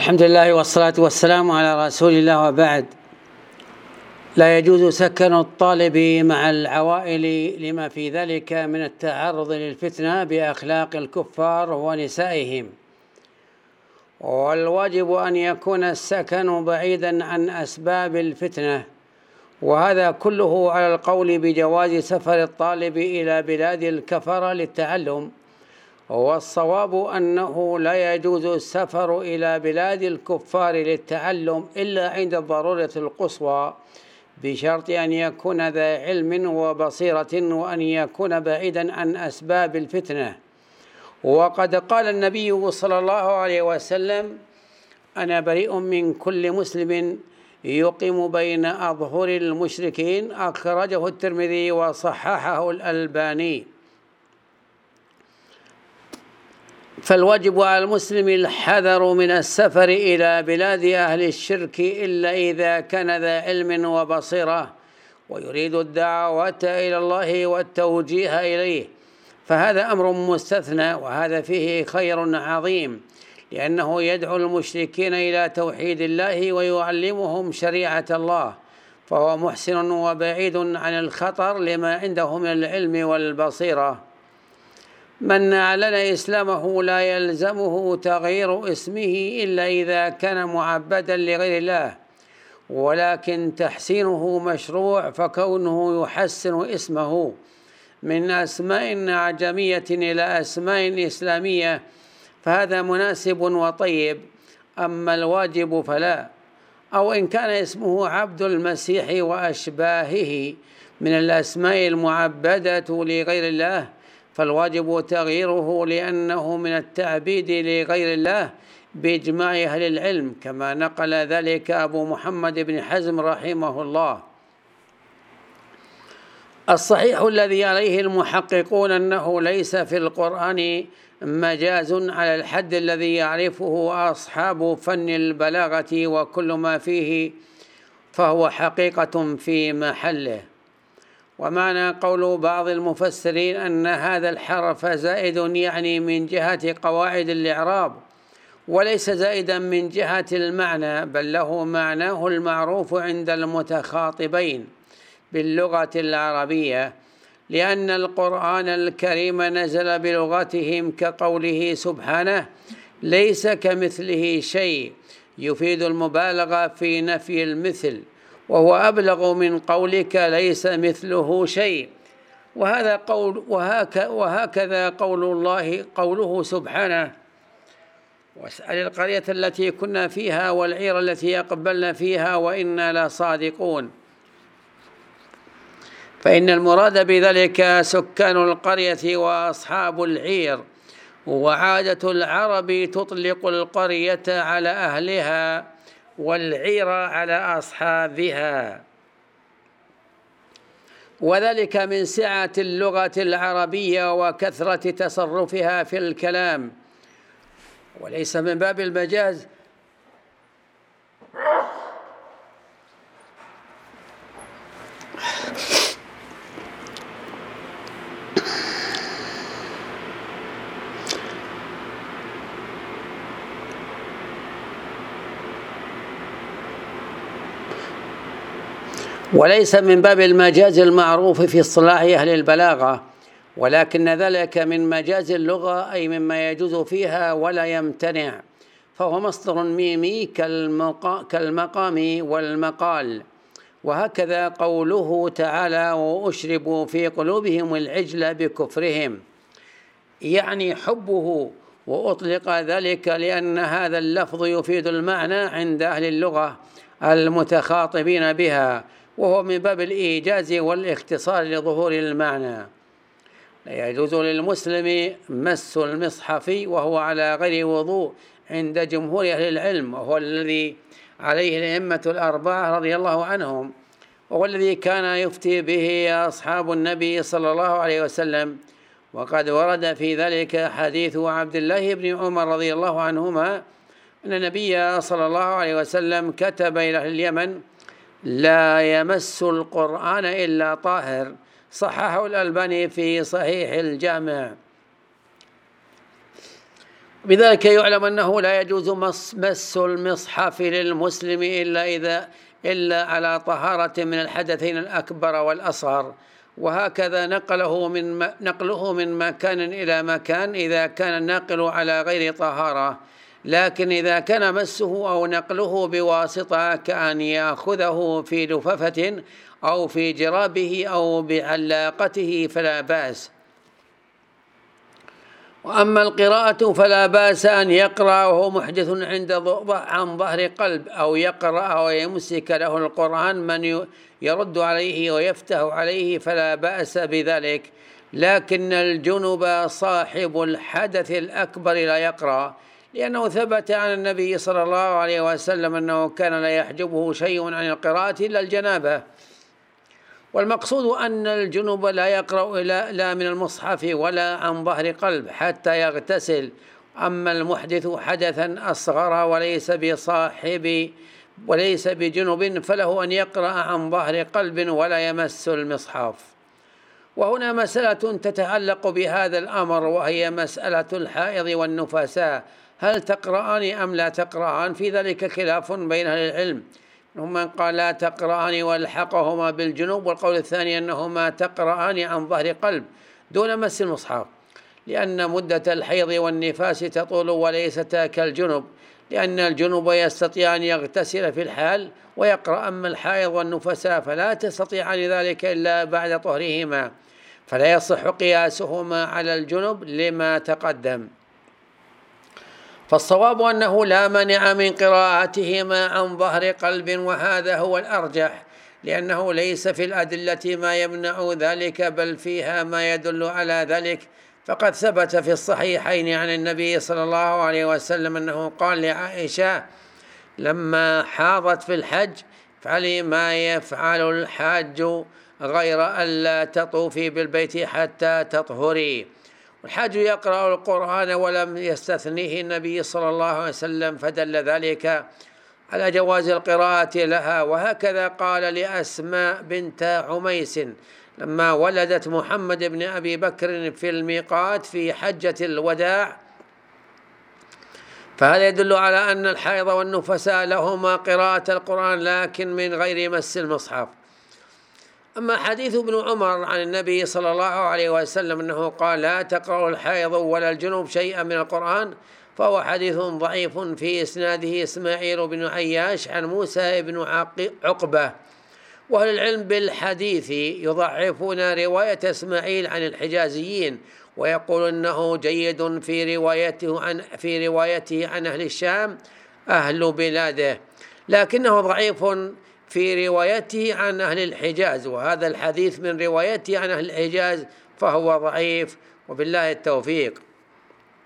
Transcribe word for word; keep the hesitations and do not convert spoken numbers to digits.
الحمد لله والصلاة والسلام على رسول الله، وبعد. لا يجوز سكن الطالب مع العوائل لما في ذلك من التعرض للفتنة بأخلاق الكفار ونسائهم، والواجب أن يكون السكن بعيدا عن أسباب الفتنة، وهذا كله على القول بجواز سفر الطالب إلى بلاد الكفر للتعلم. والصواب أنه لا يجوز السفر إلى بلاد الكفار للتعلم إلا عند الضرورة القصوى، بشرط أن يكون ذا علم وبصيرة، وأن يكون بعيدا عن أسباب الفتنة. وقد قال النبي صلى الله عليه وسلم: أنا بريء من كل مسلم يقيم بين أظهر المشركين، أخرجه الترمذي وصححه الألباني. فالواجب على المسلم الحذر من السفر إلى بلاد أهل الشرك إلا إذا كان ذا علم وبصيرة ويريد الدعوة إلى الله والتوجيه إليه، فهذا أمر مستثنى، وهذا فيه خير عظيم، لأنه يدعو المشركين إلى توحيد الله ويعلمهم شريعة الله، فهو محسن وبعيد عن الخطر لما عنده من العلم والبصيرة. من أعلن إسلامه لا يلزمه تغيير اسمه إلا إذا كان معبدا لغير الله، ولكن تحسينه مشروع، فكونه يحسن اسمه من أسماء أعجمية إلى أسماء إسلامية فهذا مناسب وطيب. أما الواجب فلا، أو إن كان اسمه عبد المسيح وأشباهه من الأسماء المعبدة لغير الله فالواجب تغييره، لأنه من التعبيد لغير الله بإجماع أهل العلم، كما نقل ذلك أبو محمد بن حزم رحمه الله. الصحيح الذي عليه المحققون أنه ليس في القرآن مجاز على الحد الذي يعرفه أصحاب فن البلاغة، وكل ما فيه فهو حقيقة في محله. ومعنى قول بعض المفسرين أن هذا الحرف زائد يعني من جهة قواعد الإعراب، وليس زائدا من جهة المعنى، بل له معناه المعروف عند المتخاطبين باللغة العربية، لأن القرآن الكريم نزل بلغتهم، كقوله سبحانه: ليس كمثله شيء، يفيد المبالغة في نفي المثل، وهو أبلغ من قولك ليس مثله شيء. وهذا قول وهكذا قول الله قوله سبحانه: واسأل القرية التي كنا فيها والعير التي أقبلنا فيها وإنا لصادقون. فإن المراد بذلك سكان القرية وأصحاب العير، وعادة العرب تطلق القرية على أهلها والعير على أصحابها، وذلك من سعة اللغة العربية وكثرة تصرفها في الكلام، وليس من باب المجاز وليس من باب المجاز المعروف في اصطلاح أهل البلاغة، ولكن ذلك من مجاز اللغة، أي مما يجوز فيها ولا يمتنع، فهو مصدر ميمي كالمقام والمقال. وهكذا قوله تعالى: وأشربوا في قلوبهم العجل بكفرهم، يعني حبه، وأطلق ذلك لأن هذا اللفظ يفيد المعنى عند أهل اللغة المتخاطبين بها، وهو من باب الإيجاز والاختصار لظهور المعنى. لا يجوز للمسلم مس المصحف وهو على غير وضوء عند جمهور أهل العلم، وهو الذي عليه الأئمة الأربعة رضي الله عنهم، وهو الذي كان يفتي به أصحاب النبي صلى الله عليه وسلم. وقد ورد في ذلك حديث عبد الله بن عمر رضي الله عنهما أن النبي صلى الله عليه وسلم كتب إلى أهل اليمن: لا يمس القرآن إلا طاهر، صححه الألباني في صحيح الجامع. بذلك يعلم أنه لا يجوز مس, مس المصحف للمسلم إلا إذا إلا على طهارة من الحدثين الأكبر والأصغر، وهكذا نقله من نقله من مكان إلى مكان إذا كان الناقل على غير طهارة. لكن إذا كان مسه أو نقله بواسطة كأن يأخذه في لفافة أو في جرابه أو بعلاقته فلا بأس. وأما القراءة فلا بأس أن يقرأ وهو محدث عند عن ظهر قلب، أو يقرأ أو يمسك له القرآن من يرد عليه ويفتح عليه فلا بأس بذلك. لكن الجنب صاحب الحدث الأكبر لا يقرأ، لأنه ثبت عن النبي صلى الله عليه وسلم أنه كان لا يحجبه شيء عن القراءة إلا الجنابة. والمقصود أن الجنوب لا يقرأ لا من المصحف ولا عن ظهر قلب حتى يغتسل. أما المحدث حدثا أصغر وليس بصاحب وليس بجنب فله أن يقرأ عن ظهر قلب ولا يمس المصحف. وهنا مسألة تتعلق بهذا الأمر، وهي مسألة الحائض والنفساء، هل تقرأان أم لا تقرأان؟ في ذلك خلاف بين أهل العلم، منهم من قال لا تقرأان والحقهما بالجنوب، والقول الثاني أنهما تقرأان عن ظهر قلب دون مس المصحف، لأن مدة الحيض والنفاس تطول وليستا كالجنب، لأن الجنوب يستطيع أن يغتسل في الحال ويقرأ، أما الحائض والنفساء فلا تستطيعان ذلك إلا بعد طهرهما، فلا يصح قياسهما على الجنب لما تقدم. فالصواب أنه لا مانع من قراءتهما عن ظهر قلب، وهذا هو الأرجح، لأنه ليس في الأدلة ما يمنع ذلك بل فيها ما يدل على ذلك. فقد ثبت في الصحيحين عن النبي صلى الله عليه وسلم أنه قال لعائشة لما حاضت في الحج فعلي ما يفعل الحاج غير ألا تطوفي بالبيت حتى تطهري. والحاج يقرأ القرآن ولم يستثنيه النبي صلى الله عليه وسلم، فدل ذلك على جواز القراءة لها. وهكذا قال لأسماء بنت عميس لما ولدت محمد بن أبي بكر في الميقات في حجة الوداع، فهذا يدل على أن الحائض والنفساء لهما قراءة القرآن لكن من غير مس المصحف. أما حديث ابن عمر عن النبي صلى الله عليه وسلم أنه قال لا تقرأ الحائض ولا الجنوب شيئا من القرآن، فهو حديث ضعيف في إسناده إسماعيل بن عياش عن موسى بن عقبة. وأهل العلم بالحديث يضعفون رواية إسماعيل عن الحجازيين، ويقول أنه جيد في روايته عن في روايته عن أهل الشام أهل بلاده، لكنه ضعيف في روايته عن أهل الحجاز، وهذا الحديث من روايته عن أهل الحجاز فهو ضعيف، وبالله التوفيق.